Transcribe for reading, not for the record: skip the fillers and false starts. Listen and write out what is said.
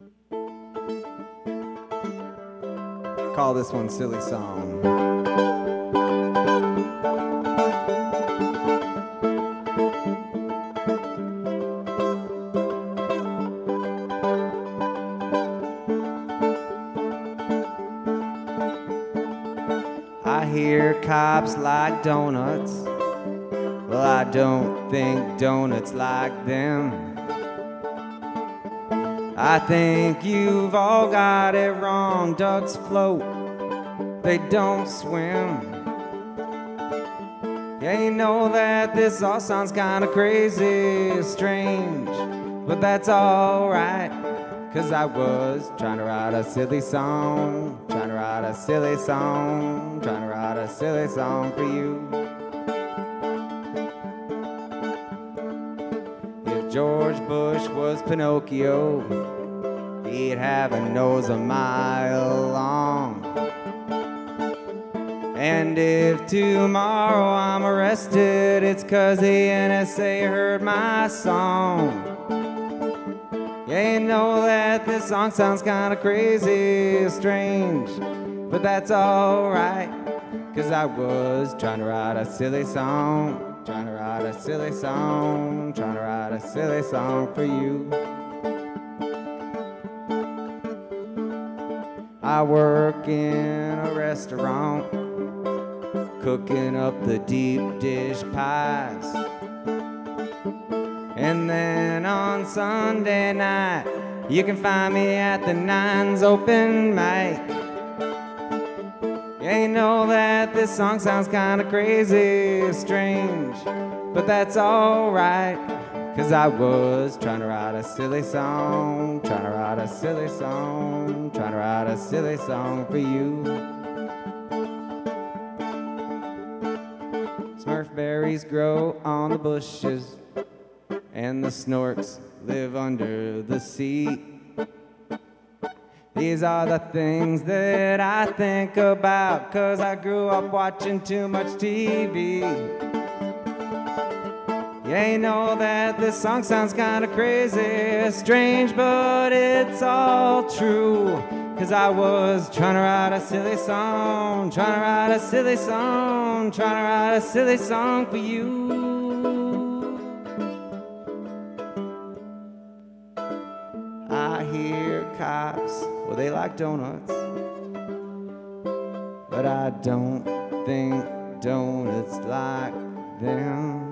Call this one Silly Song. I hear cops like donuts. Well, I don't think donuts like them. I think you've all got it wrong. Ducks float, they don't swim. Yeah, you know that this all sounds kinda crazy, strange, but that's alright, 'cause I was trying to write a silly song, trying to write a silly song, trying to write a silly song for you. If George Bush was Pinocchio, he'd have a nose a mile long. And if tomorrow I'm arrested, it's 'cause the NSA heard my song. Yeah, you know that this song sounds kinda crazy, strange, but that's alright, 'cause I was trying to write a silly song, trying to write a silly song, trying to write a silly song for you. I work in a restaurant, cooking up the deep dish pies. And then on Sunday night, you can find me at the Nines open mic. Yeah, you know that this song sounds kinda crazy, strange, but that's alright, 'cause I was trying to write a silly song, trying to write a silly song, trying to write a silly song for you. Smurfberries grow on the bushes, and the snorks live under the sea. These are the things that I think about, 'cause I grew up watching too much TV. Yeah, you know that this song sounds kinda crazy, strange, but it's all true, 'cause I was trying to write a silly song, trying to write a silly song, trying to write a silly song for you. I hear cops, well, they like donuts, but I don't think donuts like them.